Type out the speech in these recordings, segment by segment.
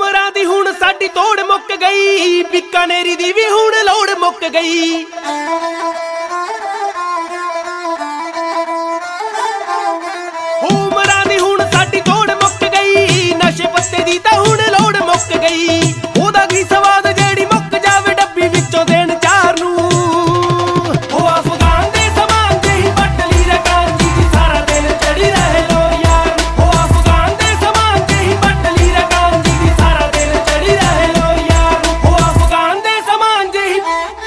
ਉਮਰਾਂ ਦੀ ਹੁਣ ਸਾਡੀ ਤੋੜ ਮੁੱਕ ਗਈ, ਬੀਕਾਨੇਰੀ ਦੀ ਵੀ ਹੁਣ ਲੋੜ ਮੁੱਕ ਗਈ। ਉਮਰਾਂ ਦੀ ਹੁਣ ਸਾਡੀ ਤੋੜ ਮੁੱਕ ਗਈ, ਨਸ਼ੇ ਪੱਤੇ ਦੀ ਤਾਂ ਹੁਣ ਲੋੜ ਮੁੱਕ ਗਈ। ਉਹਦਾ ਕੀ ਸਵਾਦ ਜਿਹੜੀ ਮੁੱਕ ਜਾਵੇ ਡੱਬੀ ਵਿੱਚੋਂ ਦੇਣ ਚਾਰ ਨੂੰ। ਉਹ ਅਫਗਾਨ ਦੇ ਸਮਾਨ ਜਿਹੀ ਬੱਟਲੀ ਰਕਾਨ ਜੀ ਦੀ ਸਾਰਾ ਦਿਨ ਚੜੀ ਰਹੇ ਲੋਰ ਯਾਰ। ਉਹ ਅਫਗਾਨ ਦੇ ਸਮਾਨ ਜਿਹੀ ਬੱਟਲੀ ਰਕਾਨ ਜੀ ਦੀ ਸਾਰਾ ਦਿਨ ਚੜੀ ਰਹੇ ਲੋਰ ਯਾਰ। ਉਹ ਅਫਗਾਨ ਦੇ ਸਮਾਨ ਜਿਹੀ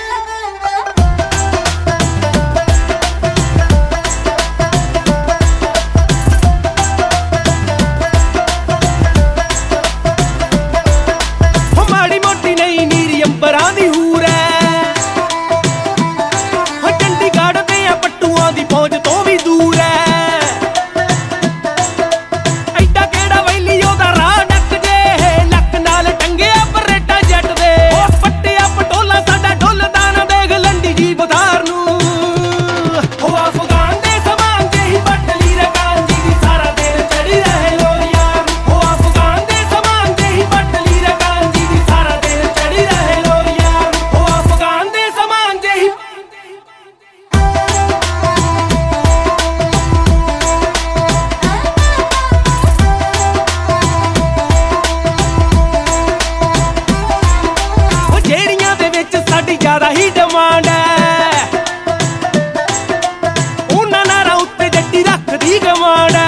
ਮਾੜੀ ਮੋਟੀ ਨਹੀਂ ਨੀਰੀ ਅੰਬਰਾਂ ਦੀ ਹੂਰ ਐ। ਚੰਡੀਗੜ੍ਹ ਤੇ ਆ ਪੱਟੂਆਂ ਦੀ ਪਹੁੰਚ ਤੋਂ ਵੀ ਦੂਰ ਐ। ਐਡਾ ਕਿਹੜਾ ਵੈਲੀ ਉਹਦਾ ਰਾਹ ਡੱਕ ਜੇ, ਲੱਕ ਨਾਲ ਟੰਗਿਆ ਬਰੇਟਾ ਜੱਟ ਦੇ। ਉਹ ਪੱਟਿਆ ਪਟੋਲਾ ਸਾਡਾ ਢੁੱਲਦਾ ਨਾ ਦੇਖ ਲੰਡੀ ਜੀ ਬਧਾਰ ਨੂੰ। ਉਹ ਅਫਗਾਨ ਦੇ ਸਮਾਨ ਜਿਹੀ ਬੱਟਲੀ ਰਕਾਨ ਜੀ ਦੀ ਸਾਰਾ ਦਿਨ ਚੜੀ ਰਹੇ ਲੋਰ ਯਾਰ। ਉਹ ਅਫਗਾਨ ਦੇ ਸਮਾਨ ਜਿਹੀ ਬੱਟਲੀ ਰਕਾਨ ਜੀ ਦੀ ਸਾਰਾ ਦਿਨ ਚੜੀ ਰਹੇ ਲੋਰ ਯਾਰ। ਉਹ ਅਫਗਾਨ ਦੇ ਸਮਾਨ ਜਿਹੀ ਉਹ ਜਿਹੜੀਆਂ ਦੇ ਵਿੱਚ ਸਾਡੀ ਜ਼ਿਆਦਾ ਹੀ ਡਿਮਾਂਡ ਐ, ਉਹਨਾਂ ਨਾਰਾਂ ਉੱਤੇ ਜੱਟੀ ਰੱਖਦੀ ਗਵਾਂਡ ਐ।